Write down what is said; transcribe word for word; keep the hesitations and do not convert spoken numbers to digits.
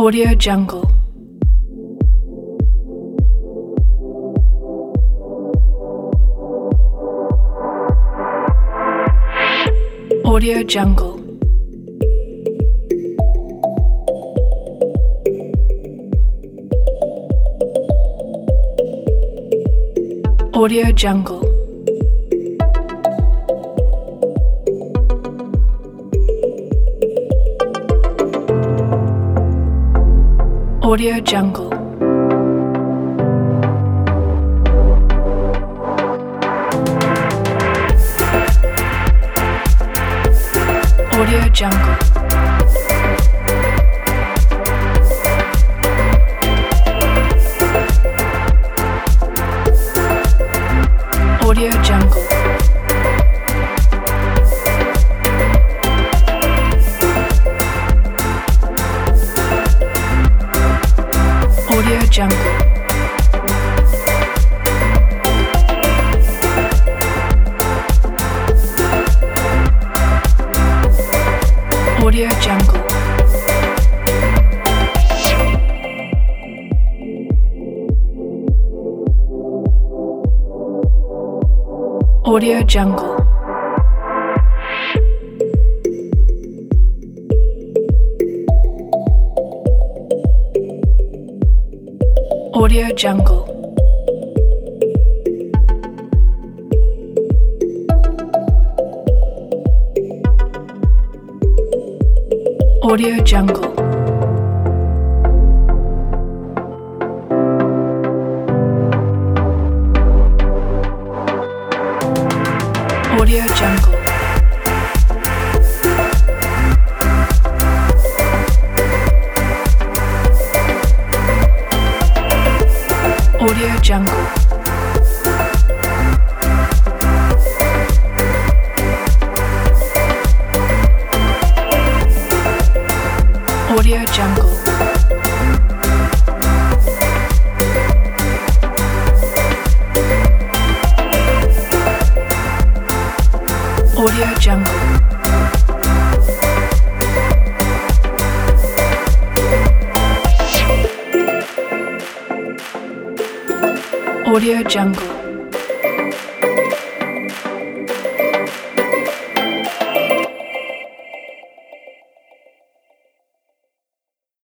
Audio Jungle. Audio Jungle. Audio Jungle. Audio Jungle. Audio Jungle. Audio Jungle. Audio Jungle. Audio Jungle. Audio Jungle. Audio Jungle. Audio Jungle. Audio Jungle. Audio Jungle. Audio Jungle. Audio Jungle. Audio Jungle.